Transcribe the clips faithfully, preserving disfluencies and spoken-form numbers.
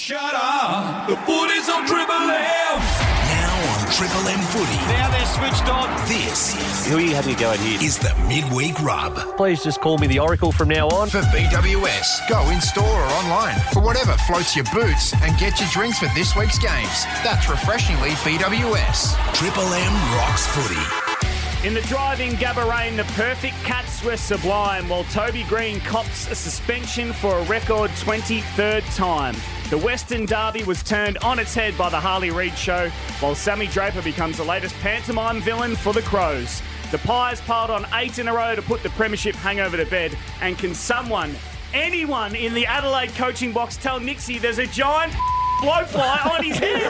Shut up. The footy's on Triple M. Now on Triple M Footy. Now they're switched on. This Who are you having a go at here? is the Midweek Rub. Please just call me the Oracle from now on. For B W S, go in store or online for whatever floats your boots and get your drinks for this week's games. That's refreshingly B W S. Triple M rocks footy. In the driving Gabba rain, the perfect Cats were sublime, while Toby Green cops a suspension for a record twenty-third time. The Western Derby was turned on its head by the Harley Reid show, while Sammy Draper becomes the latest pantomime villain for the Crows. The Pies piled on eight in a row to put the premiership hangover to bed. And can someone, anyone in the Adelaide coaching box tell Nixie there's a giant blowfly on his head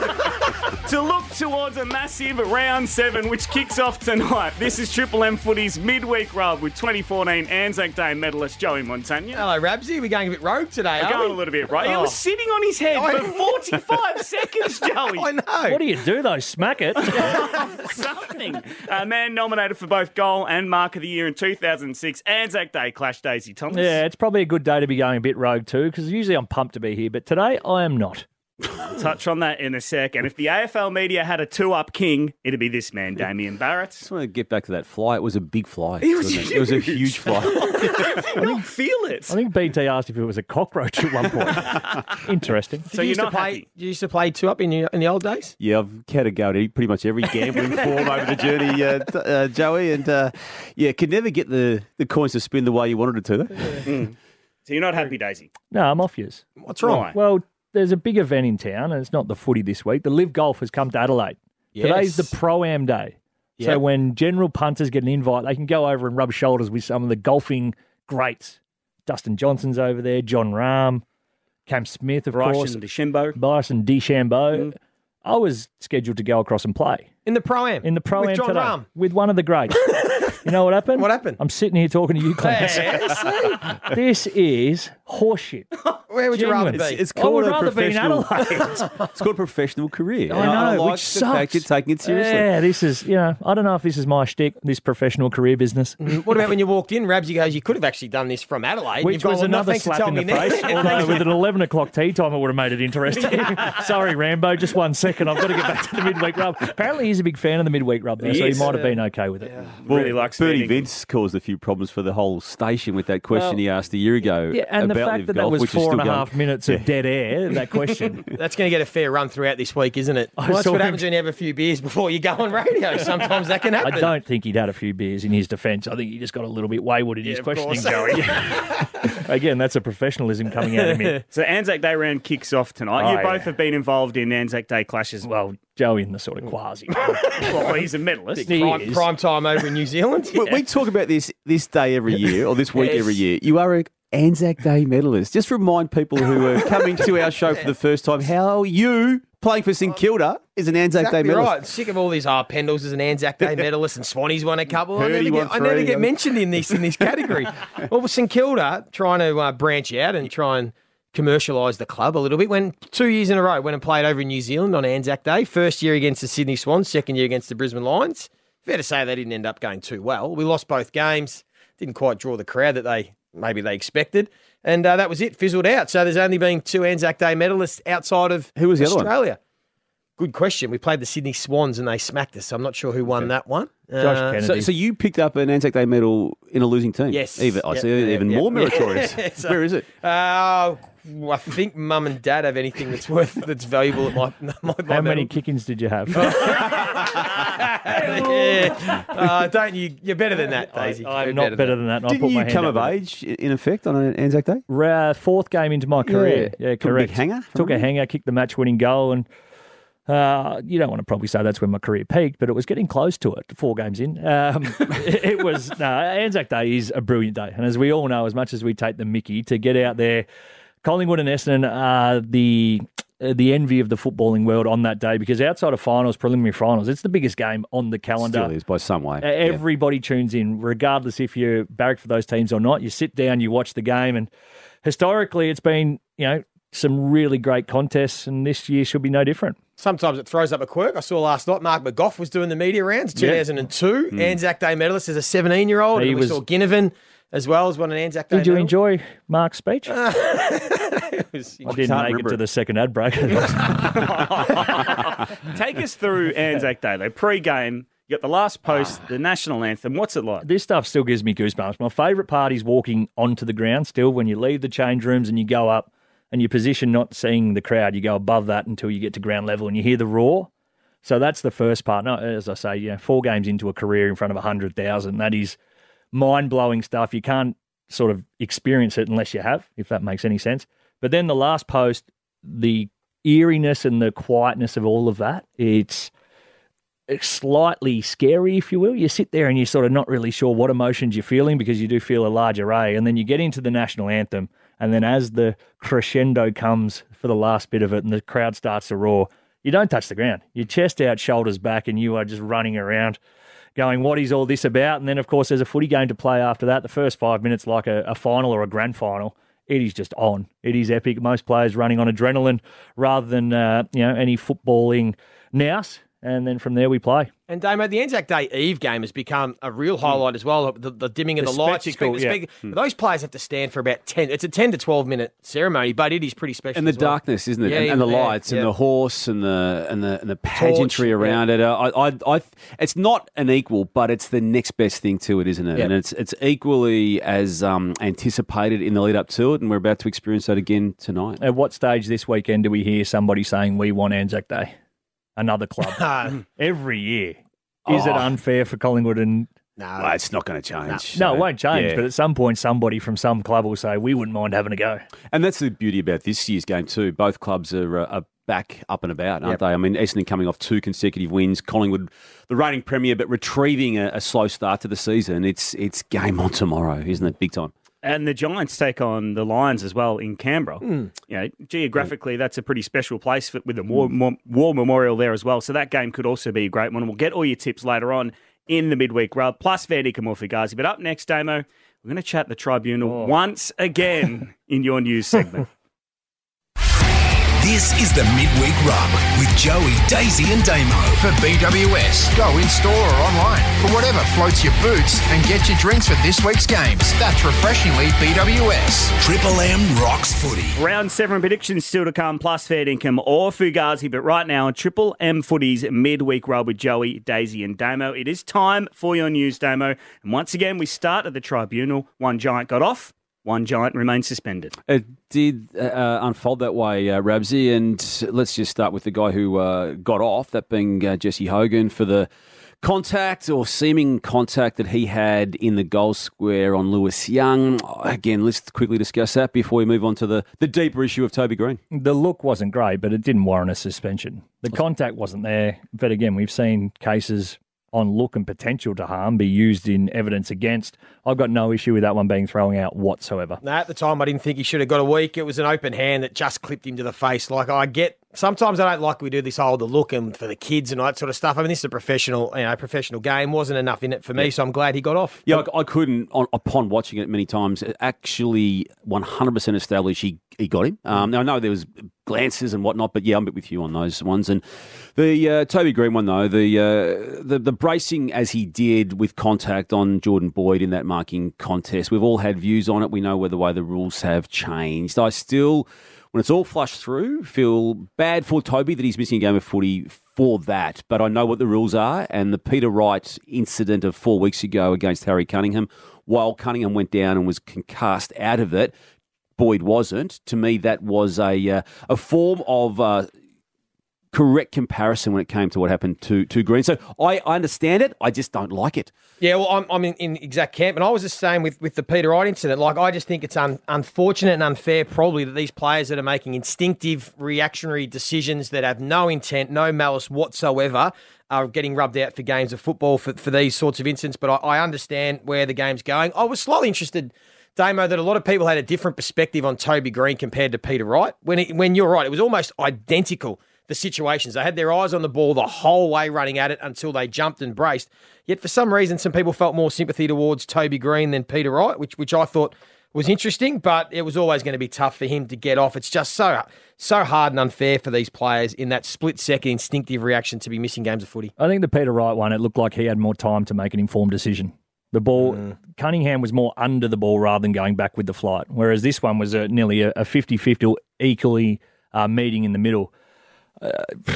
to look towards a massive round seven, which kicks off tonight. This is Triple M Footy's midweek rub with twenty fourteen Anzac Day medalist Joey Montagna. Hello, Rabsy. We're going a bit rogue today, We're are going we? a little bit right. Oh. It was sitting on his head I- for forty-five seconds, Joey. I know. What do you do, though? Smack it? Something. A man nominated for both goal and mark of the year in two thousand six. Anzac Day clash, Daisy Thomas. Yeah, it's probably a good day to be going a bit rogue too, because usually I'm pumped to be here, but today I am not. Touch on that in a sec. And if the A F L media had a two-up king, it'd be this man, Damien Barrett. I just want to get back to that fly. It was a big fly. It was wasn't it? It was a huge fly. I don't feel it. I think B T asked if it was a cockroach at one point. Interesting. Did So you you're used to not play? happy? You used to play two up in, your, in the old days. Yeah, I've had a go at pretty much every gambling form over the journey, uh, t- uh, Joey, and uh, yeah, could never get the, the coins to spin the way you wanted it to. Though. Mm. So you're not happy, Daisy? No, I'm off yours. What's wrong? Why? Well, there's a big event in town, and it's not the footy this week. The Live Golf has come to Adelaide. Yes. Today's the Pro-Am Day. So Yep. when general punters get an invite, they can go over and rub shoulders with some of the golfing greats. Dustin Johnson's over there, John Rahm, Cam Smith, of Bryson course, DeChambeau. Bryson DeChambeau. Mm. I was scheduled to go across and play In the Pro-Am? in the Pro-Am With John today Rahm? with one of the greats. You know what happened? What happened? I'm sitting here talking to you, Clarence. Yeah, see? This is horseshit. Where would you rather Genuine. be? It's I would called a rather be in professional. Adelaide. It's called a professional career. I And I know, like which the fact sucks. you're taking it seriously. Yeah, this is, you know, I don't know if this is my shtick, this professional career business. What about when you walked in, Rabsy goes, you could have actually done this from Adelaide. Which You've gone, was well, another nothing to slap tell in the me now. face. Although with an eleven o'clock tea time, it would have made it interesting. Sorry, Rambo, just one second. I've got to get back to the midweek rub. Apparently, he's a big fan of the midweek rub, though, He so he is. might have been okay with it. Well, Really likes Bernie feeding. Vince caused a few problems for the whole station with that question Well, he asked a year ago. Yeah, and the about fact Live that that Golf, was which is four and still a half going. minutes of dead air, that question. That's going to get a fair run throughout this week, isn't it? I Well, that's saw what him- happens when you have a few beers before you go on radio. Sometimes that can I happen. don't think he'd had a few beers in his defence. I think he just got a little bit wayward in his of questioning, course. Joey. Again, that's a professionalism coming out of him. So Anzac Day round kicks off tonight. You Oh, both yeah. have been involved in Anzac Day clashes. Well, Well, Joey in the sort of quasi. well he's a medalist. He Prime, is. prime time over in New Zealand. We, we talk about this this day every year, or this week Yes. every year. You are a Anzac Day medalist. Just remind people who are coming to our show for the first time how you, playing for St Kilda, is an Anzac Exactly Day medalist. right. Sick of all these. Ah, Pendles is an Anzac Day medalist, and Swanee's won a couple. I Heard never, he get, won I never three. get mentioned in this in this category. Well, with St Kilda trying to uh, branch out and try and commercialise the club a little bit. When two years in a row, went and played over in New Zealand on Anzac Day. First year against the Sydney Swans, second year against the Brisbane Lions. Fair to say they didn't end up going too well. We lost both games. Didn't quite draw the crowd that they maybe they expected. And uh, that was it, fizzled out. So there's only been two Anzac Day medalists outside of Who was the other one? Australia. Good question. We played the Sydney Swans and they smacked us. So I'm not sure who won that one. Josh Uh, Kennedy. So, so you picked up an Anzac Day medal in a losing team? Yes. Even, I Yep, see, yep, even yep. more meritorious. So- Where is it? Uh, I think mum and dad have anything that's worth that's valuable at my, my, my How many medal. kick-ins did you have? yeah. uh, don't you? You're better than that, Daisy. I'm You're not better than that. and I'll Didn't put my you hand come up of with it. age, i- in effect, on an Anzac Day? Ra- fourth game into my career. Yeah, Took a correct. big hanger from Took a him? hanger, kicked the match-winning goal, and uh, you don't want to probably say that's when my career peaked, but it was getting close to it. Four games in, um, it, it was no. Anzac Day is a brilliant day, and as we all know, as much as we take the Mickey to get out there, Collingwood and Essendon are the uh, the envy of the footballing world on that day because outside of finals, preliminary finals, it's the biggest game on the calendar. Still is, by some way. Uh, Everybody tunes in, regardless if you're barracked for those teams or not. You sit down, you watch the game, and historically, it's been you know some really great contests, and this year should be no different. Sometimes it throws up a quirk. I saw last night Mark McGough was doing the media rounds, two thousand two. Anzac Day medalist as a seventeen-year-old. He And we was- saw Ginnivan as well as won an Anzac Day Did you medal. enjoy Mark's speech? It was- I didn't can't make it remember to it. the second ad break. Take us through Anzac Day, though. Pre-game, you got the last post, the national anthem. What's it like? This stuff still gives me goosebumps. My favourite part is walking onto the ground still when you leave the change rooms and you go up and you position not seeing the crowd. You go above that until you get to ground level and you hear the roar. So that's the first part. No, as I say, you know, four games into a career in front of one hundred thousand, that is mind-blowing stuff. You can't sort of experience it unless you have, if that makes any sense. But then the last post, the eeriness and the quietness of all of that, it's, it's slightly scary, if you will. You sit there and you're sort of not really sure what emotions you're feeling because you do feel a large array. And then you get into the national anthem, and then as the crescendo comes for the last bit of it and the crowd starts to roar, you don't touch the ground. Your chest out, shoulders back, and you are just running around going, what is all this about? And then, of course, there's a footy game to play after that. The first five minutes, like a, a final or a grand final, it is just on. It is epic. Most players running on adrenaline rather than uh, you know any footballing nous. And then from there we play. And Damo, the Anzac Day Eve game has become a real highlight as well. The, the dimming of the, The lights, spectacle, the yeah. spec- those players have to stand for about ten. It's a ten to twelve minute ceremony, but it is pretty special. And the as well. darkness, isn't it? Yeah, and, and the even there, lights yeah. and the horse and the and the and the pageantry torch, around it. Uh, I, I, I, it's not an equal, but it's the next best thing to it, isn't it? Yeah. And it's it's equally as um, anticipated in the lead up to it, and we're about to experience that again tonight. At what stage this weekend do we hear somebody saying we want Anzac Day? Another club. Every year. Is it Oh. unfair for Collingwood and No, Well, it's not going to change. No, So, it won't change, yeah. but at some point somebody from some club will say, we wouldn't mind having a go. And that's the beauty about this year's game too. Both clubs are, uh, are back up and about, aren't Yep. they? I mean, Essendon coming off two consecutive wins, Collingwood, the reigning premier, but retrieving a, a slow start to the season. It's it's game on tomorrow, isn't it? Big time. And the Giants take on the Lions as well in Canberra. You know, geographically, that's a pretty special place for, with the war, war, war memorial there as well. So that game could also be a great one. And we'll get all your tips later on in the midweek rub, plus Vandy or Fugazi. But up next, Damo, we're going to chat the Tribunal once again in your news segment. This is the Midweek Rub with Joey, Daisy and Damo. For B W S, go in store or online for whatever floats your boots and get your drinks for this week's games. That's refreshingly B W S. Triple M rocks footy. Round seven predictions still to come, plus fair income or Fugazi. But right now, Triple M Footy's midweek rub with Joey, Daisy and Damo. It is time for your news, Damo. And once again, we start at the Tribunal. One giant got off, one giant remains suspended. It did uh, unfold that way, uh, Rabsy, and let's just start with the guy who uh, got off, that being uh, Jesse Hogan, for the contact or seeming contact that he had in the goal square on Lewis Young. Again, let's quickly discuss that before we move on to the, the deeper issue of Toby Green. The look wasn't great, but it didn't warrant a suspension. The contact wasn't there. But again, we've seen cases on look and potential to harm be used in evidence against. I've got no issue with that one being thrown out whatsoever. No, at the time, I didn't think he should have got a week. It was an open hand that just clipped him to the face. Like, I get, sometimes I don't like we do this whole the look and for the kids and all that sort of stuff. I mean, this is a professional, you know, professional game. Wasn't enough in it for me, so I'm glad he got off. Yeah, I, I couldn't, on, upon watching it many times, actually one hundred percent establish he, he got him. Um, now, I know there was glances and whatnot, but yeah, I'm a bit with you on those ones. And the uh, Toby Green one, though, the, uh, the the bracing as he did with contact on Jordan Boyd in that marking contest, we've all had views on it. We know where the way the rules have changed. I still, when it's all flushed through, feel bad for Toby that he's missing a game of footy for that. But I know what the rules are, and the Peter Wright incident of four weeks ago against Harry Cunningham, while Cunningham went down and was concussed out of it, Boyd wasn't. To me, that was a uh, a form of uh, correct comparison when it came to what happened to, to Green. So I, I understand it. I just don't like it. Yeah, well, I'm, I'm in, in exact camp, and I was the same with, with the Peter Wright incident. Like, I just think it's un, unfortunate and unfair, probably, that these players that are making instinctive, reactionary decisions that have no intent, no malice whatsoever, are getting rubbed out for games of football for, for these sorts of incidents. But I, I understand where the game's going. I was slightly interested, Damo, that a lot of people had a different perspective on Toby Green compared to Peter Wright. When it, when you're right, it was almost identical, the situations. They had their eyes on the ball the whole way running at it until they jumped and braced. Yet for some reason, some people felt more sympathy towards Toby Green than Peter Wright, which which I thought was interesting, but it was always going to be tough for him to get off. It's just so so hard and unfair for these players in that split-second instinctive reaction to be missing games of footy. I think the Peter Wright one, it looked like he had more time to make an informed decision. The ball, mm. Cunningham was more under the ball rather than going back with the flight, whereas this one was a, nearly a fifty-fifty equally uh, meeting in the middle. Uh,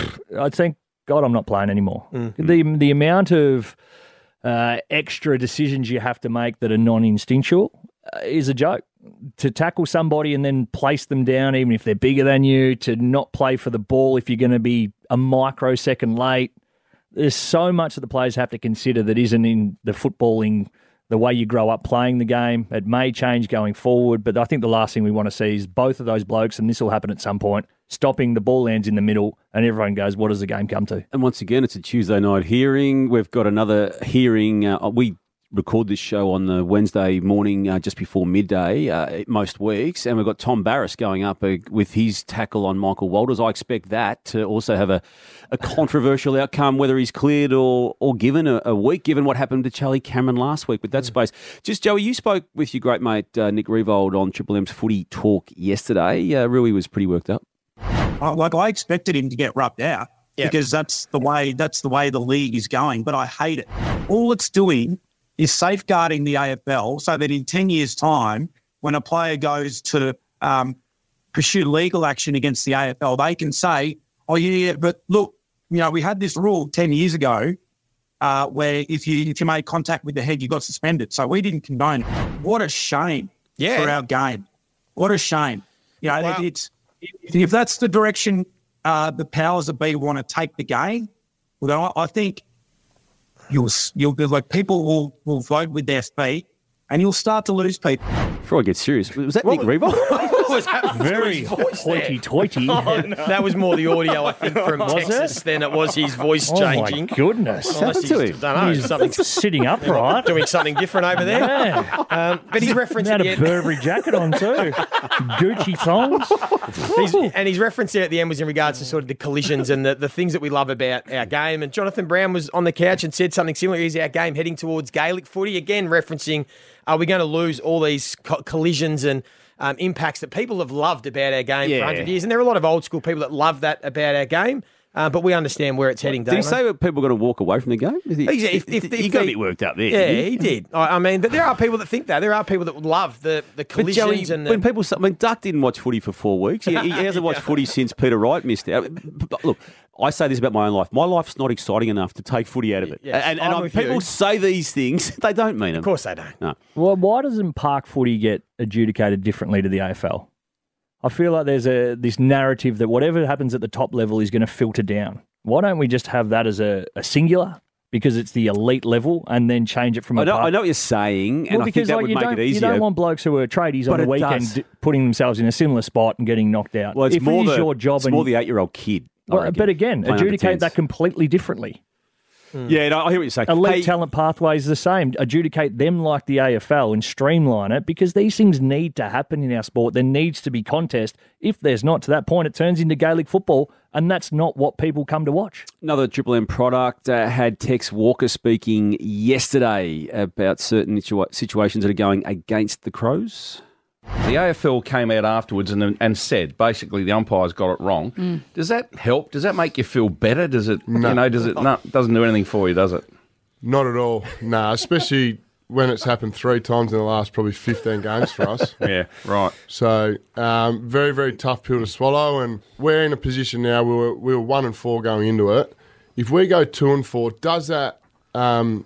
I think, God, I'm not playing anymore. Mm-hmm. The the amount of uh, extra decisions you have to make that are non-instinctual uh, is a joke. To tackle somebody and then place them down, even if they're bigger than you, to not play for the ball if you're going to be a microsecond late. There's so much that the players have to consider that isn't in the footballing, the way you grow up playing the game. It may change going forward, but I think the last thing we want to see is both of those blokes, and this will happen at some point, stopping, the ball lands in the middle, and everyone goes, what does the game come to? And once again, it's a Tuesday night hearing. We've got another hearing. Uh, we record this show on the Wednesday morning uh, just before midday uh, most weeks, and we've got Tom Barrass going up uh, with his tackle on Michael Walters. I expect that to also have a, a controversial outcome, whether he's cleared or or given a, a week, given what happened to Charlie Cameron last week with that mm. space. Just, Joey, you spoke with your great mate uh, Nick Riewoldt on Triple M's Footy Talk yesterday. Uh, Rui was pretty worked up. Like, I expected him to get rubbed out yep. because that's the way that's the way the league is going, but I hate it. All it's doing is safeguarding the A F L so that in ten years' time, when a player goes to um, pursue legal action against the A F L, they can say, oh, yeah, but look, you know, we had this rule ten years ago uh, where if you if you made contact with the head, you got suspended. So we didn't condone it. What a shame yeah. for our game. What a shame. You know, wow. it's if, if that's the direction uh, the powers that be want to take the game, well, then I, I think You'll, you'll be like people will, will vote with their feet, and you'll start to lose people. Before I get serious, was that what, Nick Riewoldt? What was that? Very hoity-toity. Oh, no. That was more the audio, I think, from was Texas it? than it was his voice oh changing. My goodness, Unless happened to him? I don't know. He's Something sitting upright, doing something different over there. Yeah. Um, but he's referencing had the a Burberry jacket on too, Gucci thongs. He's, and his reference there at the end was in regards to sort of the collisions and the, the things that we love about our game. And Jonathan Brown was on the couch and said something similar. Is our game heading towards Gaelic footy? Again, referencing, are we going to lose all these co- collisions and um, impacts that people have loved about our game yeah. for one hundred years? And there are a lot of old school people that love that about our game. Uh, but we understand where it's heading. Did he say that people are going to walk away from the game? He, if, if, if, he got a bit worked up there. Yeah, he did. I, I mean, but there are people that think that. There are people that love the, the collisions. But Joey, and the... when people say, I mean, Duck didn't watch footy for four weeks. He, he hasn't watched footy since Peter Wright missed out. Look, I say this about my own life. My life's not exciting enough to take footy out of it. Yes, and and I'm I, people you. say these things, they don't mean them. Of course they don't. No. Well, why doesn't park footy get adjudicated differently to the A F L? I feel like there's a this narrative that whatever happens at the top level is going to filter down. Why don't we just have that as a, a singular? Because it's the elite level, and then change it from a I know, park. I know what you're saying, and well, I think because, that like, would you make don't, it easier. You don't want blokes who are tradies But on the it weekend does. d- putting themselves in a similar spot and getting knocked out. Well, it's if more it is the, your job, it's and more the eight-year-old kid. I well, reckon, but again, playing under adjudicate tens. that completely differently. Yeah, no, I hear what you're saying. Elite Hey, talent pathways the same. Adjudicate them like the A F L and streamline it, because these things need to happen in our sport. There needs to be contest. If there's not, to that point, it turns into Gaelic football, and that's not what people come to watch. Another Triple M product uh, had Tex Walker speaking yesterday about certain situa- situations that are going against the Crows. The A F L came out afterwards and and said basically the umpires got it wrong. Mm. Does that help? Does that make you feel better? Does it? No. You know, does it? No, doesn't do anything for you, does it? Not at all. Nah, especially when it's happened three times in the last probably fifteen games for us. Yeah, right. So um, very very tough pill to swallow, and we're in a position now. We were we were one and four going into it. If we go two and four, does that um,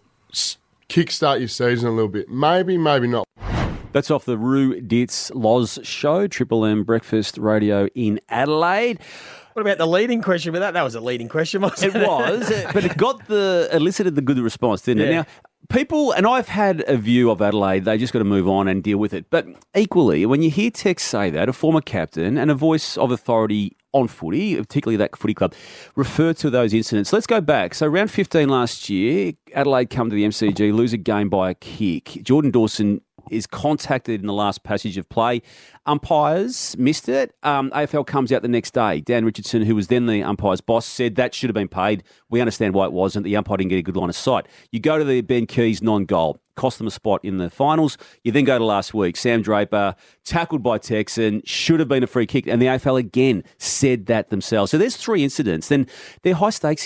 kickstart your season a little bit? Maybe, maybe not. That's off the Roo Ditz Loz show, Triple M Breakfast Radio in Adelaide. What about the leading question? But that that was a leading question, wasn't it? It was, but it got the elicited the good response, didn't it? Yeah. Now, people, and I've had a view of Adelaide, they just got to move on and deal with it. But equally, when you hear Tex say that, a former captain and a voice of authority on footy, particularly that footy club, refer to those incidents. Let's go back. So round fifteen last year, Adelaide come to the M C G, lose a game by a kick. Jordan Dawson is contacted in the last passage of play. Umpires missed it. Um, A F L comes out the next day. Dan Richardson, who was then the umpire's boss, said that should have been paid. We understand why it wasn't. The umpire didn't get a good line of sight. You go to the Ben Keys non-goal, cost them a spot in the finals. You then go to last week. Sam Draper, tackled by Texan, should have been a free kick. And the A F L again said that themselves. So there's three incidents. Then they're high stakes here.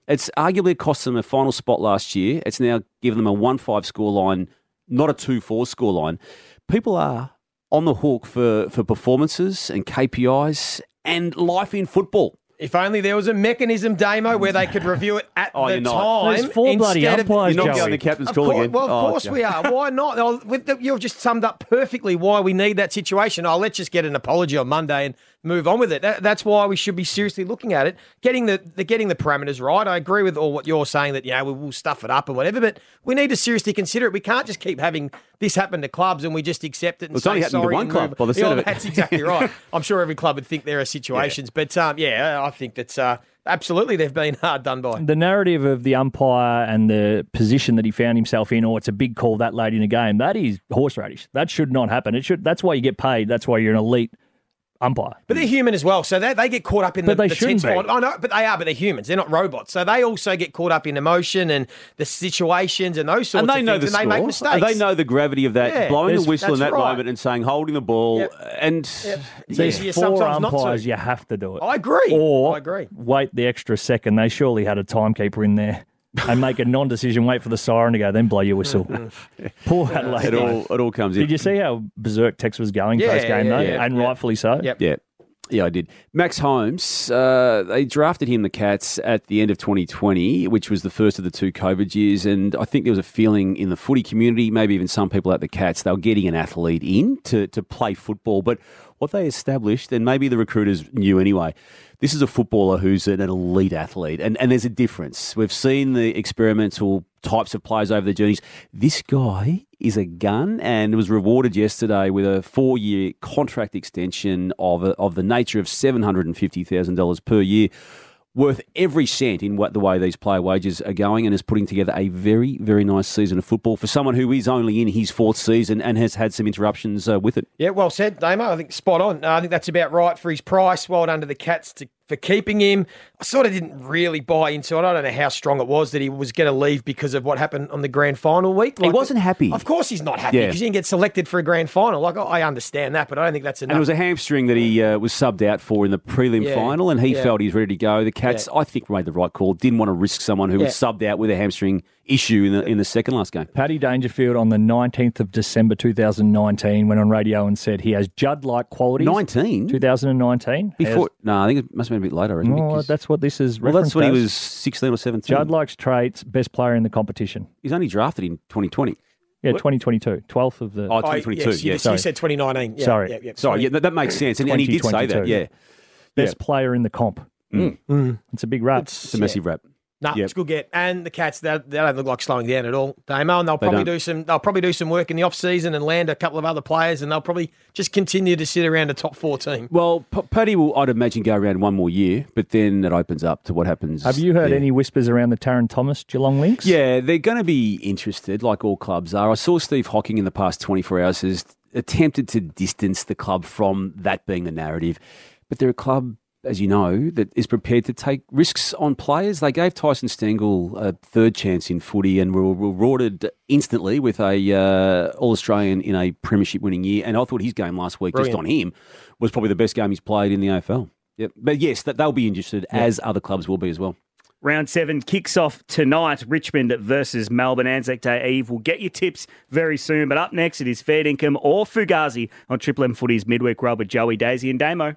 It's arguably cost them a final spot last year. It's now given them a one five scoreline, not a two four scoreline. People are on the hook for, for performances and K P Is and life in football. If only there was a mechanism, Damo, where they could review it at Oh, the you're not. time. There's four bloody instead of- umpires, You're not Joey. going the captain's Of call course, again. well, of Oh, course okay. we are. Why not? Oh, with the, you've just summed up perfectly why we need that situation. Oh, let's just get an apology on Monday and move on with it. That, that's why we should be seriously looking at it. Getting the, the getting the parameters right. I agree with all what you're saying that, yeah, we will stuff it up and whatever, but we need to seriously consider it. We can't just keep having this happen to clubs and we just accept it and Well, it's say only happened to sorry one and club move- by the Yeah, sound of it. That's exactly right. I'm sure every club would think there are situations, but um, yeah, I think that's uh, absolutely they've been hard done by. The narrative of the umpire and the position that he found himself in, or it's a big call that late in a game, that is horseradish. That should not happen. It should. That's why you get paid. That's why you're an elite umpire. But they're human as well, so they, they get caught up in But the, they the shouldn't tense be. point. I know, but they are, but they're humans. They're not robots. So they also get caught up in emotion and the situations and those sorts And they of know things, the and score. they make mistakes. They know the gravity of that, Yeah, blowing the there's- whistle in that's that right. moment and saying, holding the ball. Yep. And Yep. There's Yeah, four sometimes not to. umpires. You have to do it. I agree. Or I agree. wait the extra second. They surely had a timekeeper in there. And make a non-decision, wait for the siren to go, then blow your whistle. Poor Adelaide. it all, it all comes in. Did you see how berserk Tex was going Yeah, post-game, yeah, though? yeah, and yeah. rightfully so. Yep. Yeah. Yeah, I did. Max Holmes, uh, they drafted him, the Cats, at the end of twenty twenty, which was the first of the two COVID years. And I think there was a feeling in the footy community, maybe even some people at the Cats, they were getting an athlete in to, to play football. But what they established, and maybe the recruiters knew anyway, this is a footballer who's an elite athlete. And, and there's a difference. We've seen the experimental types of players over the journeys. This guy is a gun and was rewarded yesterday with a four-year contract extension of a, of the nature of seven hundred fifty thousand dollars per year, worth every cent in what the way these player wages are going, and is putting together a very, very nice season of football for someone who is only in his fourth season and has had some interruptions uh, with it. Yeah, well said, Damo. I think spot on. Uh, I think that's about right for his price. Well done to the Cats to, for keeping him. I sort of didn't really buy into it. I don't know how strong it was that he was going to leave because of what happened on the grand final week. He wasn't happy. Of course he's not happy Yeah. because he didn't get selected for a grand final. Like, I understand that, but I don't think that's enough. And it was a hamstring that he uh, was subbed out for in the prelim Yeah, final, and he yeah. felt he's ready to go. The Cats, Yeah. I think, made the right call. Didn't want to risk someone who was Yeah. subbed out with a hamstring issue in the in the second last game. Paddy Dangerfield on the nineteenth of December two thousand nineteen went on radio and said he has Judd-like qualities. nineteen? two thousand nineteen? Before, no, I think it must have been a bit later. I reckon, Oh, because- that's what this is well, that's referenced when he as. was sixteen or seventeen. Judd likes traits, best player in the competition. He's only drafted in twenty twenty. Yeah, What? twenty twenty-two, twelfth of the... Oh, Oh, twenty twenty-two, yes, yeah. you, Sorry, you said twenty nineteen. Yeah, Sorry. Yeah, yeah, Sorry, yeah, that, that makes sense. And, and he did say that, twenty twenty-two. yeah. Best player in the comp. Mm. It's a big rap. It's a massive rap. No, Yep. it's a good get. And the Cats, they, they don't look like slowing down at all, Damo. And they'll probably don't. do some. They'll probably do some work in the off season and land a couple of other players, and they'll probably just continue to sit around a top four team. Well, P- Paddy will, I'd imagine, go around one more year, but then it opens up to what happens. Have you heard there. any whispers around the Taron Thomas Geelong links? Yeah, they're going to be interested, like all clubs are. I saw Steve Hocking in the past twenty-four hours has attempted to distance the club from that being the narrative, but they're a club, as you know, that is prepared to take risks on players. They gave Tyson Stengel a third chance in footy and were rewarded instantly with a uh, All-Australian in a premiership winning year. And I thought his game last week, Brilliant. just on him, was probably the best game he's played in the A F L. Yep. But yes, that they'll be interested, as other clubs will be as well. Round seven kicks off tonight. Richmond versus Melbourne. Anzac Day Eve. We'll get your tips very soon. But up next, it is Fair Dinkum or Fugazi on Triple M Footy's Midweek Rub with Joey, Daisy and Damo.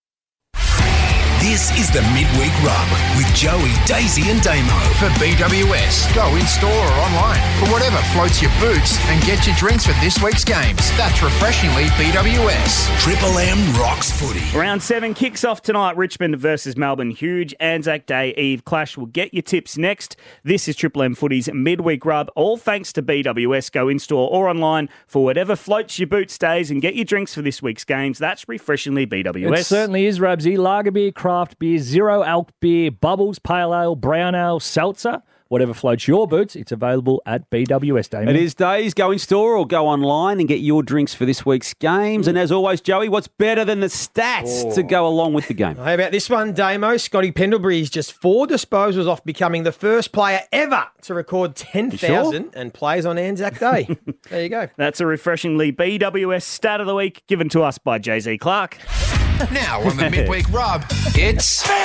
This is the Midweek Rub with Joey, Daisy and Damo. For B W S, go in store or online for whatever floats your boots and get your drinks for this week's games. That's refreshingly B W S. Triple M rocks footy. Round seven kicks off tonight. Richmond versus Melbourne. Huge Anzac Day Eve clash. We'll get your tips next. This is Triple M Footy's Midweek Rub. All thanks to B W S. Go in store or online for whatever floats your boots, days, and get your drinks for this week's games. That's refreshingly B W S. It certainly is, Rabsy. Lager beer, craft beer, zero alc beer, bubbles, pale ale, brown ale, seltzer. Whatever floats your boots, it's available at B W S, Damien. It is days. Go in store or go online and get your drinks for this week's games. And as always, Joey, what's better than the stats Oh. to go along with the game? How about this one, Damo? Scotty Pendlebury's just four disposals off becoming the first player ever to record ten thousand sure? and plays on Anzac Day. There you go. That's a refreshingly B W S stat of the week given to us by Jay Z Clark. Now on the midweek rub, it's or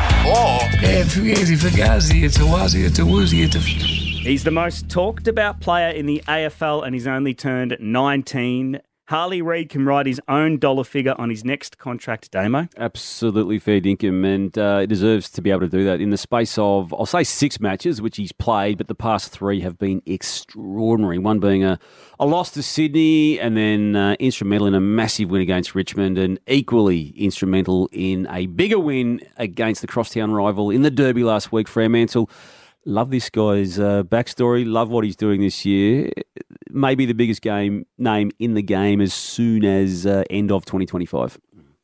Yeah, Fugazi, Fugazi, it's a wazi, it's a woozy, it's a... He's the most talked about player in the A F L and he's only turned nineteen. Harley Reid can write his own dollar figure on his next contract, Damo. Absolutely fair dinkum, and uh, he deserves to be able to do that in the space of, I'll say six matches, which he's played, but the past three have been extraordinary. One being a, a loss to Sydney, and then uh, instrumental in a massive win against Richmond, and equally instrumental in a bigger win against the crosstown rival in the Derby last week, Fremantle. Love this guy's uh, backstory. Love what he's doing this year. Maybe the biggest game name in the game as soon as uh, end of twenty twenty-five.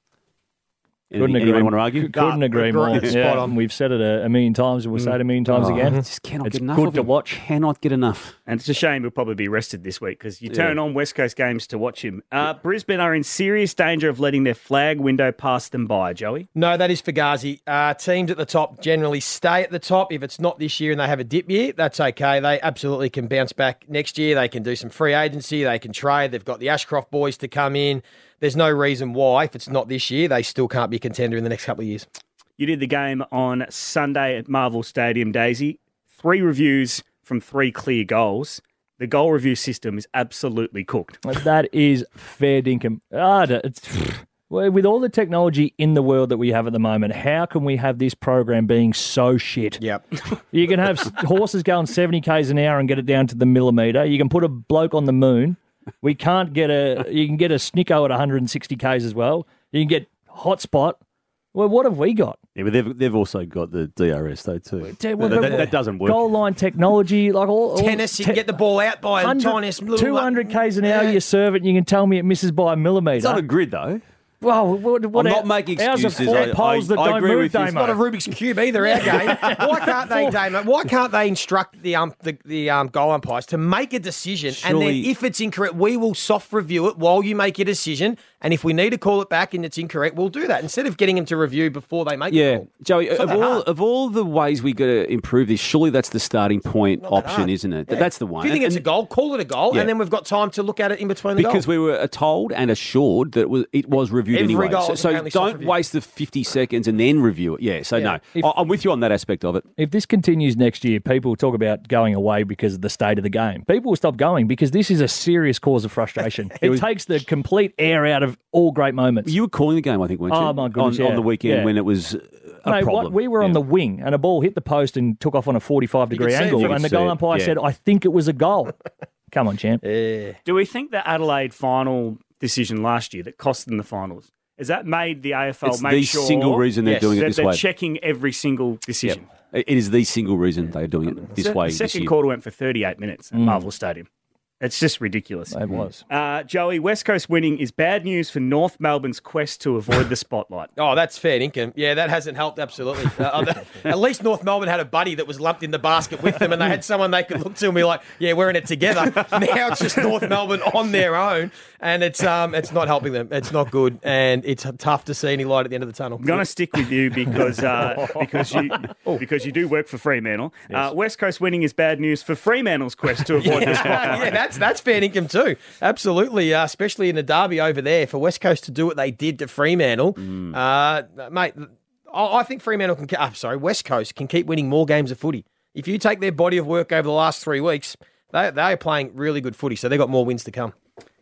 Couldn't Anything, agree. want to argue? Couldn't agree more. Spot Yeah, on. we've said it a, a million times, and we'll say it a million times Oh, again. Just cannot It's get enough good of to him. watch. Cannot get enough. And it's a shame he'll probably be rested this week because you turn on West Coast games to watch him. Uh, Brisbane are in serious danger of letting their flag window pass them by, Joey. No, that is Fugazi. Uh, teams at the top generally stay at the top. If it's not this year and they have a dip year, that's okay. They absolutely can bounce back next year. They can do some free agency. They can trade. They've got the Ashcroft boys to come in. There's no reason why, if it's not this year, they still can't be a contender in the next couple of years. You did the game on Sunday at Marvel Stadium, Daisy. Three reviews from three clear goals. The goal review system is absolutely cooked. That is fair dinkum. Ah, it's, well, with all the technology in the world that we have at the moment, how can we have this program being so shit? Yep. You can have horses going seventy kays an hour and get it down to the millimetre. You can put a bloke on the moon. We can't get a. You can get a Snicko at one hundred sixty kays as well. You can get hotspot. Well, what have we got? Yeah, but they've they've also got the D R S though too. Dude, well, that, but- that, that doesn't work. Goal line technology, like all, all Tennis, you can get the ball out by a tiniest little... two hundred kays an hour. You serve it, and you can tell me it misses by a millimetre. It's on a grid though. Well, what, what I'm our- not making ours are excuses. four I- poles I- that I don't agree move, with you. Damo. It's not a Rubik's Cube either, our game. Why can't they, Damo? Why can't they instruct the um the, the um goal umpires to make a decision, and then Surely- if it's incorrect, we will soft review it while you make a decision, and if we need to call it back and it's incorrect, we'll do that instead of getting them to review before they make the Yeah, call. Joey. It's not Of that all hard. of all the ways we got to improve this, surely that's the starting point Not that option, hard. isn't it? Yeah. That's the one. If you think And- it's a and- goal, call it a goal, Yeah. and then we've got time to look at it in between the because goals. we were told and assured that it was, it was reviewed Every anyway. goal So, is so apparently soft don't reviewed. waste the fifty seconds and then review it. Yeah. So Yeah. no, If- I- I'm with you on that aspect of it. If this continues next year, people talk about going away because of the state of the game. People will stop going because this is a serious cause of frustration. It was- takes the complete air out of all great moments. You were calling the game, I think, weren't you? Oh, my goodness, on, yeah. on the weekend Yeah. when it was a Mate, problem. what, we were on Yeah. the wing and a ball hit the post and took off on a forty-five degree could see it. angle, You could and the see goal it, umpire yeah. said, "I think it was a goal." Come on, champ. Do we think the Adelaide final decision last year that cost them the finals, has that made the A F L It's make the sure single reason they're Yes. doing it that this they're way. checking every single decision? Yep. It is the single reason they're doing it this The- way The this second year. quarter went for thirty-eight minutes Mm. at Marvel Stadium. It's just ridiculous. It was. Uh, Joey, West Coast winning is bad news for North Melbourne's quest to avoid the spotlight. Oh, that's fair income. Yeah, that hasn't helped, absolutely. Uh, at least North Melbourne had a buddy that was lumped in the basket with them, and they had someone they could look to and be like, yeah, we're in it together. Now it's just North Melbourne on their own, and it's um, it's not helping them. It's not good, and it's tough to see any light at the end of the tunnel. I'm going to stick with you because uh, because you because you do work for Fremantle. Uh, West Coast winning is bad news for Fremantle's quest to avoid the spotlight. yeah, that's that's fair income too. Absolutely, uh, especially in the derby over there for West Coast to do what they did to Fremantle, uh, mate. I I think Fremantle can. ke- I'm sorry, West Coast can keep winning more games of footy. If you take their body of work over the last three weeks, they they are playing really good footy, so they've got more wins to come.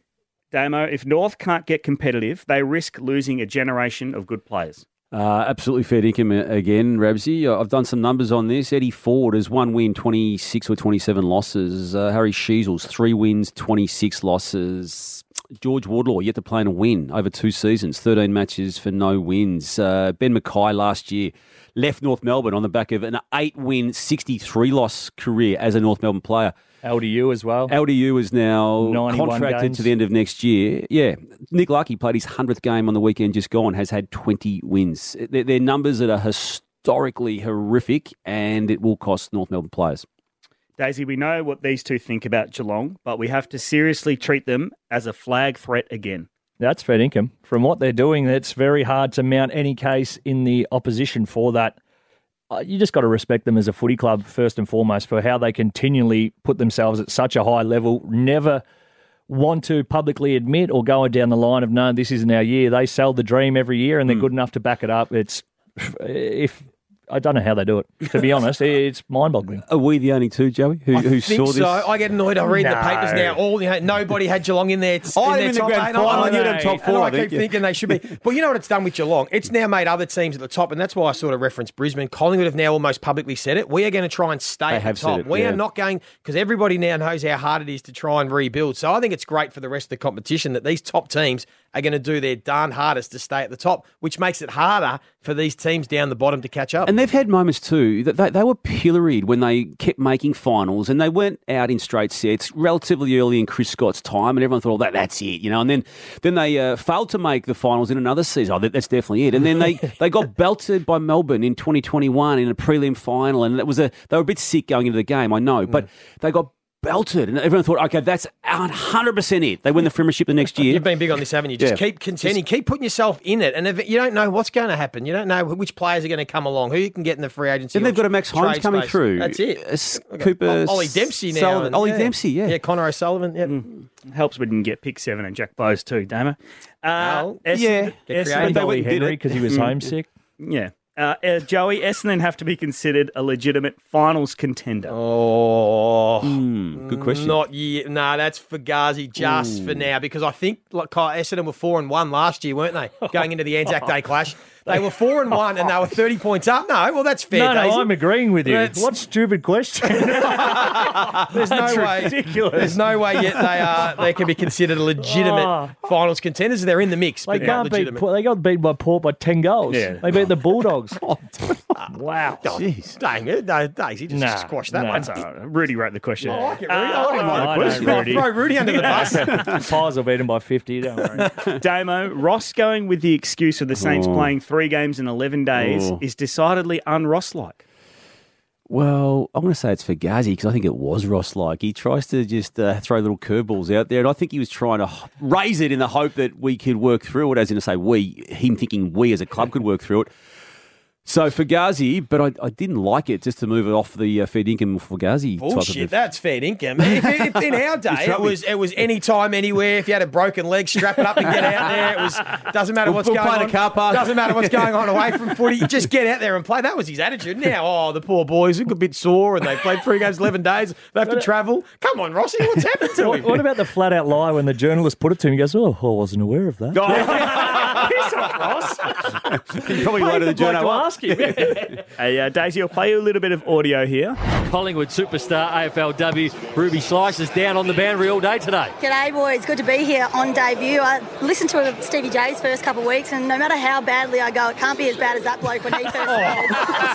Damo, if North can't get competitive, they risk losing a generation of good players. Uh, absolutely fair income again, Rabsy. I've done some numbers on this. Eddie Ford has one win, twenty-six or twenty-seven losses. Uh, Harry Sheasels, three wins, twenty-six losses. George Wardlaw, yet to play in a win over two seasons, thirteen matches for no wins. Uh, Ben Mackay last year left North Melbourne on the back of an eight-win, sixty-three loss career as a North Melbourne player. L D U as well. L D U is now ninety-one contracted games. to the end of next year. Yeah. Nick Lucky played his hundredth game on the weekend just gone, has had twenty wins. They're, they're numbers that are historically horrific, and it will cost North Melbourne players. Daisy, we know what these two think about Geelong, but we have to seriously treat them as a flag threat again. That's fair income. From what they're doing, it's very hard to mount any case in the opposition for that. Uh, you just got to respect them as a footy club, first and foremost, for how they continually put themselves at such a high level, never want to publicly admit or go down the line of, no, this isn't our year. They sell the dream every year and they're mm. good enough to back it up. It's if I don't know how they do it, to be honest. It's mind-boggling. Are we the only two, Joey, who, I who think saw this? So. I get annoyed. I read no. the papers now. All you know, nobody had Geelong in there. Oh, in in the top grand eight. final. I, You had them top four, and I, I think, keep yeah. thinking they should be. But you know what it's done with Geelong? It's now made other teams at the top, and that's why I sort of referenced Brisbane. Collingwood have now almost publicly said it. We are going to try and stay They at have the said top. it, we yeah. are not going, because everybody now knows how hard it is to try and rebuild. So I think it's great for the rest of the competition that these top teams are going to do their darn hardest to stay at the top, which makes it harder for these teams down the bottom to catch up. And they've had moments too that they, they were pilloried when they kept making finals and they went out in straight sets relatively early in Chris Scott's time, and everyone thought, "Oh, that that's it," you know. And then then they uh, failed to make the finals in another season. Oh, that, that's definitely it. And then they, they got belted by Melbourne in twenty twenty-one in a prelim final, and it was a they were a bit sick going into the game, I know, but they got belted, and everyone thought, okay, that's one hundred percent it. They win the premiership the next year. You've been big on this, haven't you? Just Yeah. keep contending, keep putting yourself in it, and if you don't know what's going to happen. You don't know which players are going to come along, who you can get in the free agency. Then they've or got a Max Holmes trade coming space. through. That's it. Uh, S- We've got Cooper, Ollie Dempsey now. Sullivan. and- Ollie yeah. Dempsey, yeah. Yeah, Connor O'Sullivan. Yeah. Mm. Helps we didn't get pick seven and Jack Bowes too, Damo. Uh, Well, Essendon- yeah. Get Essendon- creative. Dolly went and did Henry it. because he was homesick. Yeah. Uh, uh, Joey, Essendon have to be considered a legitimate finals contender. Oh, Mm, good question. Not yet. No, that's Fugazi just for now, because I think like Essendon were four and one last year, weren't they? Going into the Anzac Day clash, they were four and one, and they were thirty points up. No, well that's fair. No, no, Daisy. I'm agreeing with you. That's- What stupid question? There's no way. ridiculous. There's no way yet they are. They can be considered a legitimate Oh. finals contenders. They're in the mix, They but not can't beat. legitimate. Port- They got beaten by Port by ten goals. Yeah. They beat the Bulldogs. wow. Oh, dang it, no, Daisy, just Nah, squash that nah. one. That's all right. Rudy wrote the question. I like it, Rudy. Uh, I wouldn't mind I the know, question. Rudy. I'll throw Rudy under the bus. Pies will beat them by fifty. Don't worry. Damo, Ross going with the excuse of the Saints Oh. playing three games in eleven days Oh. is decidedly un-Ross-like. Well, I'm going to say it's Fugazi because I think it was Ross-like. He tries to just uh, throw little curveballs out there, and I think he was trying to h- raise it in the hope that we could work through it, as in to say we, him thinking we as a club could work through it. So Fugazi, but I, I didn't like it just to move it off the uh, fair dinkum Fugazi type Bullshit, of that's fair dinkum. If, if, in our day, it was it was any time, anywhere. If you had a broken leg, strap it up and get out there. It was doesn't matter We'll- what's we'll going play on. in a car park. Doesn't matter what's going on away from footy. You just get out there and play. That was his attitude. Now, oh, the poor boys look a bit sore, and they played three games, eleven days. They have to travel. Come on, Rossi, what's happened to What, him? what about the flat out lie when the journalist put it to him? He goes, "Oh, I wasn't aware of that." Piss off, Ross. He probably loaded the journal to up. ask him. Hey, uh, Daisy, I'll play you a little bit of audio here. Collingwood superstar A F L W Ruby Slice is down on the boundary all day today. G'day boys, good to be here on debut. I listened to Stevie J's first couple of weeks, and no matter how badly I go, it can't be as bad as that bloke when he first started.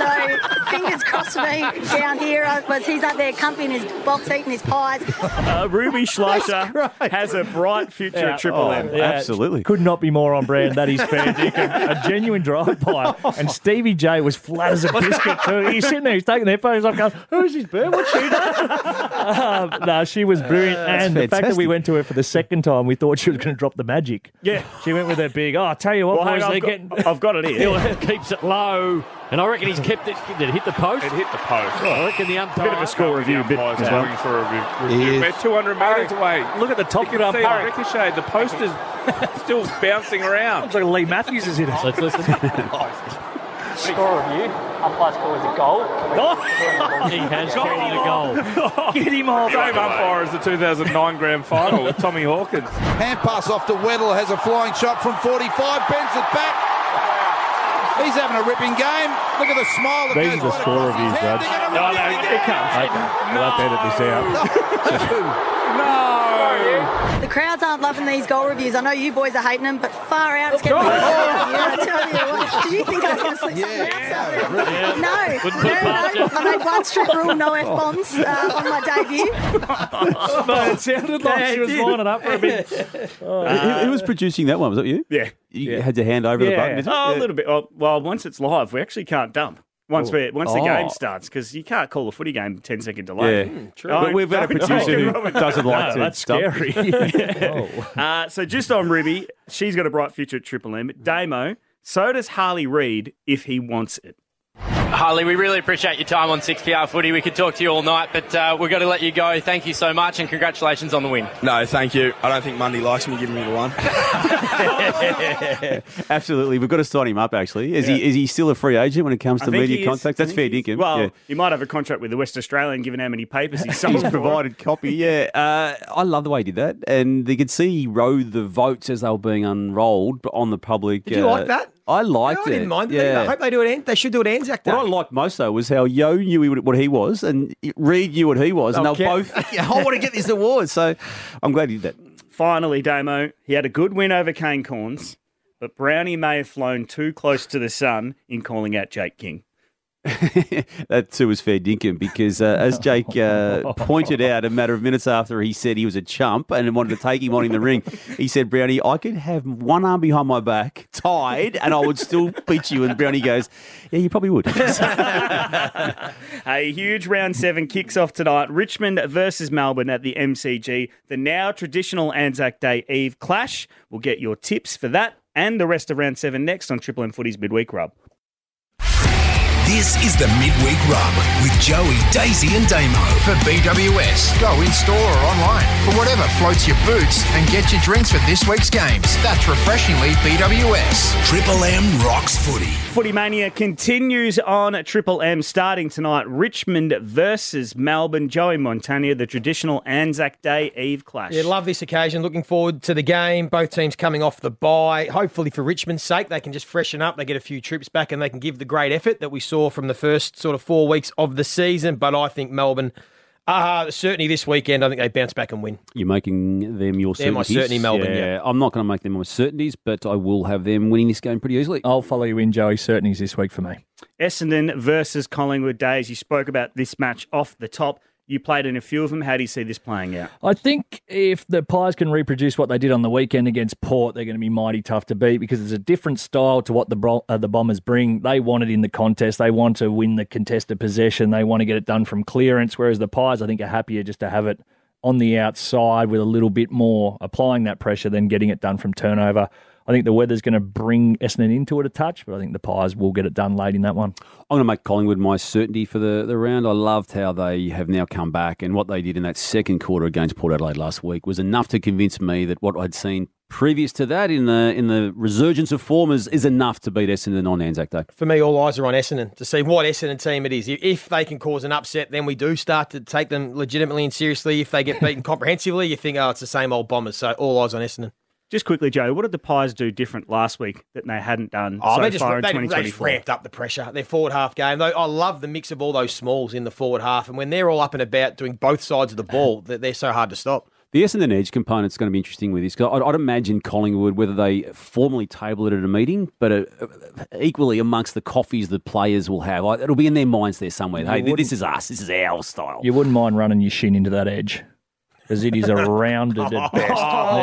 So fingers crossed for me down here, as he's up there comfy in his box eating his pies. Uh, Ruby Schleicher has a bright future Yeah. at Triple Oh, M. yeah. Absolutely. Could not be more on brand. That is fair dinkum. A genuine drive-by. And Stevie J was flat as a biscuit too. He's sitting there, he's taking their photos off going, who's his bird? What's she doing? um, no, she was brilliant. and the fact that fantastic. we went to her for the second time, we thought she was going to drop the magic. Yeah. She went with her big, oh, I'll tell you what, Well, boys, hang on, they're I've, getting... got, I've got it here. He keeps it low, and I reckon he's kept it. Did it hit the post? It hit the post. I reckon the umpire. Bit of a score review bit Umpire's as well. going for a review. review. We're two hundred metres away. Look at the top You of can see our it ricocheted. The post is still bouncing around. Looks like Lee Matthews is in it. Let's listen. Score review. Umpire scores a goal. He has carried a goal. Get him off. Same umpire as the two thousand nine grand final with Tommy Hawkins. Hand pass off to Weddle, has a flying shot from forty-five, bends it back. He's having a ripping game. Look at the smile that These goes are the right score across his reviews, head. Raj. They're gonna No, win no, it it again. can't. We'll have to edit this out. The crowds aren't loving these goal reviews. I know you boys are hating them, but far out it's getting me. I tell you what. Did you think I was going to slip something out? something? No, no, no. I made one strict rule, no F-bombs uh, on my debut. But it sounded like she was lining up for a bit. Uh, who, who was producing that one? Was that you? Yeah. You had to hand over the Yeah. button, did you? Oh, Yeah. a little bit. Well, well, once it's live, we actually can't dump. Once Oh. we once the Oh. game starts, because you can't call a footy game ten second delay. Yeah. Mm, true. But we've got a don't- producer don't who get wrong. doesn't like No, to that's dump. scary. Uh, so just on Ruby, she's got a bright future at Triple M. Damo, so does Harley Reid if he wants it. Harley, we really appreciate your time on six P R Footy. We could talk to you all night, but uh, we've got to let you go. Thank you so much, and congratulations on the win. No, thank you. I don't think Mundy likes me giving me the one. Absolutely. We've got to sign him up, actually. Is, yeah. he, is he still a free agent when it comes I to media contacts? That's fair dinkum. Well, yeah. he might have a contract with the West Australian, given how many papers he's sold. He's provided copy, yeah. Uh, I love the way he did that. And you could see he rode the votes as they were being unrolled on the public. Did you uh, like that? I liked no, I it. didn't mind it. Yeah. I hope they do it. They should do it Anzac Day. What I liked most, though, was how Yo knew what he was and Reed knew what he was. And They'll they were both, I want to get this award. So I'm glad he did that. Finally, Damo, he had a good win over Cane Corns, but Brownie may have flown too close to the sun in calling out Jake King. That too was fair dinkum because, uh, as Jake uh, pointed out a matter of minutes after he said he was a chump and wanted to take him on in the ring, he said, Brownie, I could have one arm behind my back, tied, and I would still beat you. And Brownie goes, yeah, you probably would. A huge round seven kicks off tonight. Richmond versus Melbourne at the M C G. The now traditional Anzac Day Eve clash. We'll get your tips for that and the rest of round seven next on Triple M Footy's Midweek Rub. This is the Midweek Rub with Joey, Daisy and Damo. For B W S, go in store or online for whatever floats your boots and get your drinks for this week's games. That's refreshingly B W S. Triple M rocks footy. Footy Mania continues on at Triple M starting tonight. Richmond versus Melbourne. Joey Montagna, the traditional Anzac Day Eve clash. Yeah, love this occasion. Looking forward to the game. Both teams coming off the bye. Hopefully for Richmond's sake, they can just freshen up. They get a few trips back and they can give the great effort that we saw from the first sort of four weeks of the season. But I think Melbourne, uh, certainly this weekend, I think they bounce back and win. You're making them your They're my certainties? certainty, Melbourne, yeah. I'm not going to make them my certainties, but I will have them winning this game pretty easily. I'll follow you in, Joey. Certainties this week for me. Essendon versus Collingwood Days. You spoke about this match off the top. You played in a few of them. How do you see this playing out? I think if the Pies can reproduce what they did on the weekend against Port, they're going to be mighty tough to beat because it's a different style to what the Bro- uh, the Bombers bring. They want it in the contest. They want to win the contested possession. They want to get it done from clearance, whereas the Pies, I think, are happier just to have it on the outside with a little bit more applying that pressure than getting it done from turnover. I think the weather's going to bring Essendon into it a touch, but I think the Pies will get it done late in that one. I'm going to make Collingwood my certainty for the, the round. I loved how they have now come back, and what they did in that second quarter against Port Adelaide last week was enough to convince me that what I'd seen previous to that in the in the resurgence of form is, is enough to beat Essendon on Anzac Day. For me, all eyes are on Essendon to see what Essendon team it is. If they can cause an upset, then we do start to take them legitimately and seriously. If they get beaten comprehensively, you think, oh, it's the same old Bombers. So all eyes on Essendon. Just quickly, Joe, what did the Pies do different last week that they hadn't done oh, so they just, far in they, twenty twenty-four? They just ramped up the pressure. Their forward half game. Though I love the mix of all those smalls in the forward half. And when they're all up and about doing both sides of the ball, they're so hard to stop. The Essendon edge component is going to be interesting with this. Cause I'd, I'd imagine Collingwood, whether they formally table it at a meeting, but uh, equally amongst the coffees the players will have, it'll be in their minds there somewhere. Hey, this is us. This is our style. You wouldn't mind running your shin into that edge. Because it is a rounded at best.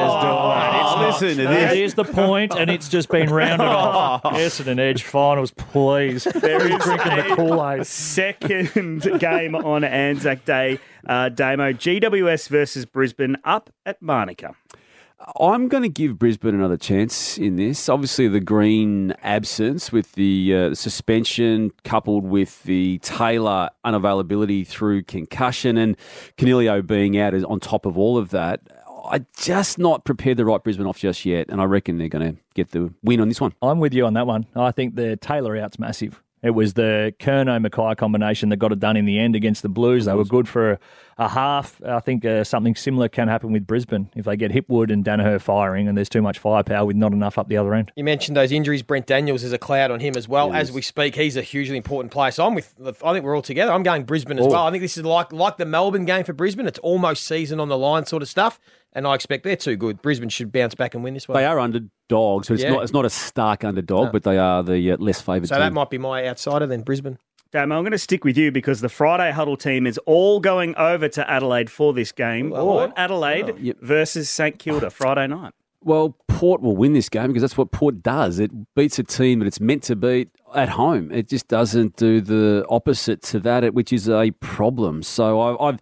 Oh, listen to this. There's the point, and it's just been rounded off. Essendon Edge finals, please. There is drinking the Kool-Aid. Second game on Anzac Day. Uh, Damo, G W S versus Brisbane up at Manuka. I'm going to give Brisbane another chance in this. Obviously, the Green absence with the uh, suspension coupled with the Taylor unavailability through concussion and Canelio being out on top of all of that, I just not prepared to write Brisbane off just yet, and I reckon they're going to get the win on this one. I'm with you on that one. I think the Taylor out's massive. It was the Curnow-Mackay combination that got it done in the end against the Blues. They were good for a half. I think uh, something similar can happen with Brisbane if they get Hipwood and Danaher firing and there's too much firepower with not enough up the other end. You mentioned those injuries. Brent Daniels is a cloud on him as well. As we speak, he's a hugely important player. So I'm with, I think we're all together. I'm going Brisbane as Oh. well. I think this is like, like the Melbourne game for Brisbane. It's almost season on the line sort of stuff. And I expect they're too good. Brisbane should bounce back and win this one. They are underdogs, but it's Yeah. not it's not a stark underdog, No. but they are the uh, less favoured So team. that might be my outsider then, Brisbane. Damo, I'm going to stick with you because the Friday Huddle team is all going over to Adelaide for this game. Port Adelaide Oh, yep. versus St Kilda Friday night. Well, Port will win this game because that's what Port does. It beats a team that it's meant to beat at home. It just doesn't do the opposite to that, which is a problem. So I, I've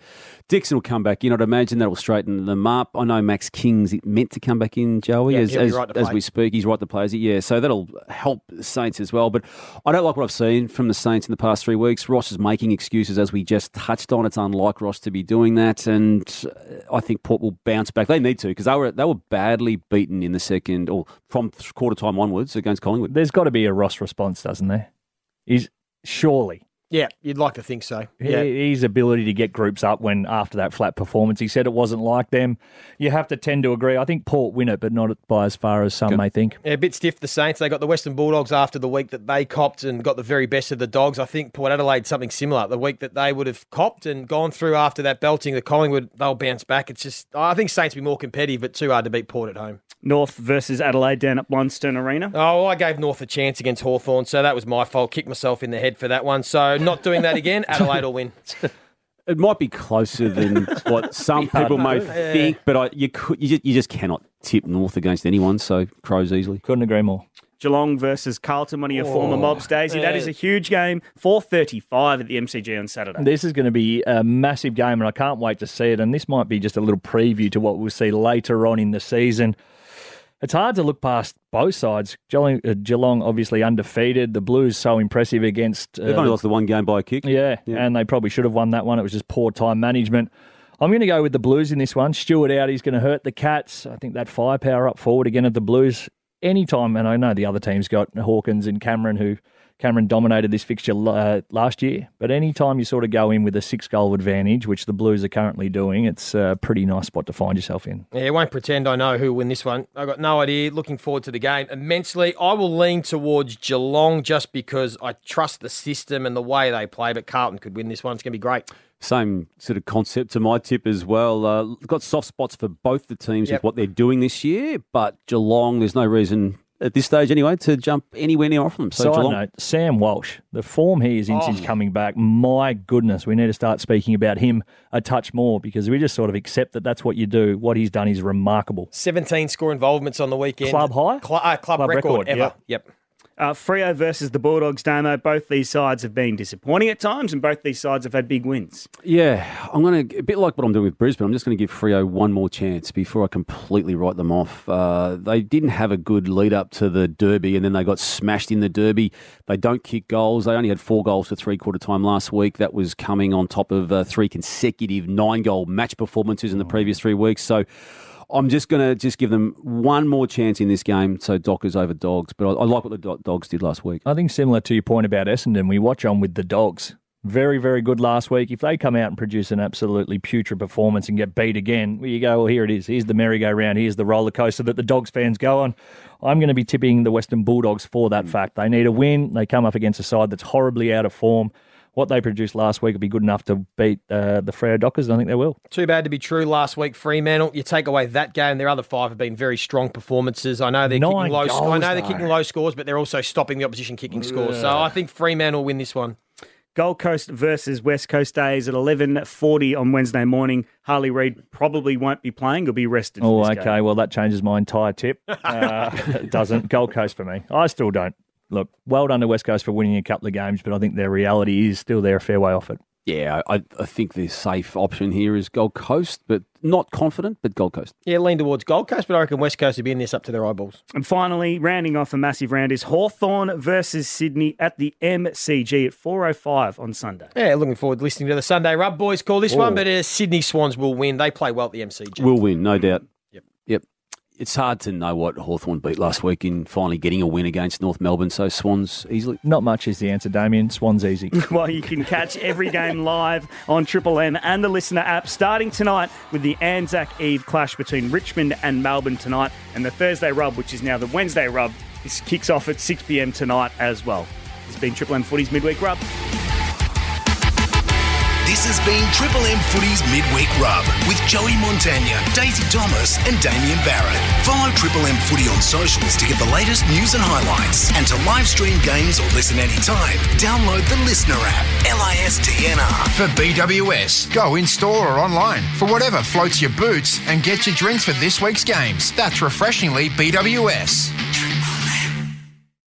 Dixon will come back in. I'd imagine that'll straighten them up. I know Max King's meant to come back in, Joey, Yeah, as, he'll be as, right to as play. we speak. He's right to play, is he? Yeah, so that'll help the Saints as well. But I don't like what I've seen from the Saints in the past three weeks. Ross is making excuses, as we just touched on. It's unlike Ross to be doing that, and I think Port will bounce back. They need to, because they were they were badly beaten in the second, or from quarter time onwards against Collingwood. There's got to be a Ross response, doesn't there? He's surely. Yeah, you'd like to think so. He- Yeah. His ability to get groups up when after that flat performance, he said it wasn't like them. You have to tend to agree. I think Port win it, but not by as far as some may think. Yeah, a bit stiff, the Saints. They got the Western Bulldogs after the week that they copped and got the very best of the Dogs. I think Port Adelaide, something similar. The week that they would have copped and gone through after that belting, the Collingwood, they'll bounce back. It's just, I think Saints will be more competitive, but too hard to beat Port at home. North versus Adelaide down at Blundstone Arena. Oh, well, I gave North a chance against Hawthorn, so that was my fault. Kicked myself in the head for that one. So not doing that again. Adelaide will win. It might be closer than what some people may Yeah. think, but I, you could, you just, you just cannot tip North against anyone. So Crows easily. Couldn't agree more. Geelong versus Carlton, one of your Oh, former mobs, Daisy. That yeah. is a huge game. four thirty-five at the M C G on Saturday. This is going to be a massive game, and I can't wait to see it. And this might be just a little preview to what we'll see later on in the season. It's hard to look past both sides. Geelong, uh, Geelong obviously undefeated. The Blues so impressive against... Uh, They've only lost the one game by a kick. Yeah, Yeah. and they probably should have won that one. It was just poor time management. I'm going to go with the Blues in this one. Stewart out, he's going to hurt the Cats. I think that firepower up forward again at the Blues. Anytime, and I know the other team's got Hawkins and Cameron, who Cameron dominated this fixture uh, last year. But anytime you sort of go in with a six-goal advantage, which the Blues are currently doing, it's a pretty nice spot to find yourself in. Yeah, I won't pretend I know who will win this one. I've got no idea. Looking forward to the game immensely. I will lean towards Geelong just because I trust the system and the way they play, but Carlton could win this one. It's going to be great. Same sort of concept to my tip as well. Uh, got soft spots for both the teams Yep. with what they're doing this year, but Geelong, there's no reason at this stage anyway to jump anywhere near off them. So Side Geelong, note, Sam Walsh, the form he is in since Oh. coming back, my goodness, we need to start speaking about him a touch more because we just sort of accept that that's what you do. What he's done is remarkable. seventeen score involvements on the weekend. Club high? Cl- uh, club, Club record, record, ever. yep. Yep. Uh, Freo versus the Bulldogs, Damo. Both these sides have been disappointing at times, and both these sides have had big wins. yeah, I'm going to, a bit like what I'm doing with Brisbane, I'm just going to give Freo one more chance before I completely write them off. Uh, they didn't have a good lead up to the Derby, and then they got smashed in the Derby. They don't kick goals. They only had four goals for three-quarter time last week. That was coming on top of uh, three consecutive nine-goal match performances in the previous three weeks. So I'm just going to just give them one more chance in this game. So Dockers over Dogs. But I, I like what the Do- Dogs did last week. I think similar to your point about Essendon, we watch on with the Dogs. Very, very good last week. If they come out and produce an absolutely putrid performance and get beat again, well, you go, well, here it is. Here's the merry-go-round. Here's the roller coaster that the Dogs fans go on. I'm going to be tipping the Western Bulldogs for that fact. They need a win. They come up against a side that's horribly out of form. What they produced last week will be good enough to beat uh, the Freo Dockers, and I think they will. Too bad to be true last week, Fremantle. You take away that game, their other five have been very strong performances. I know they're Nine kicking low. goals, I know they're though. kicking low scores, but they're also stopping the opposition kicking scores. So I think Fremantle will win this one. Gold Coast versus West Coast Days at eleven forty on Wednesday morning. Harley Reid probably won't be playing. He'll be rested for Oh, this okay. game. Well, that changes my entire tip. Uh, it doesn't. Gold Coast for me. I still don't. Look, well done to West Coast for winning a couple of games, but I think their reality is still they're a fair way off it. Yeah, I, I think the safe option here is Gold Coast, but not confident, but Gold Coast. Yeah, lean towards Gold Coast, but I reckon West Coast will be in this up to their eyeballs. And finally, rounding off a massive round is Hawthorn versus Sydney at the M C G at four oh five on Sunday. Yeah, looking forward to listening to the Sunday Rub Boys call this Oh. one, but uh, Sydney Swans will win. They play well at the M C G. Will win, no doubt. Yep. Yep. It's hard to know what Hawthorn beat last week in finally getting a win against North Melbourne, so Swans easily. Not much is the answer, Damien. Swan's easy. Well, you can catch every game live on Triple M and the Listener app starting tonight with the Anzac Eve clash between Richmond and Melbourne tonight. And the Thursday Rub, which is now the Wednesday Rub, this kicks off at six p.m. tonight as well. This has been Triple M Footy's Midweek Rub. This has been Triple M Footy's Midweek Rub with Joey Montagna, Daisy Thomas and Damien Barrett. Follow Triple M Footy on socials to get the latest news and highlights. And to live stream games or listen anytime, download the Listener app, L I S T N R. For B W S, go in store or online for whatever floats your boots and get your drinks for this week's games. That's refreshingly B W S.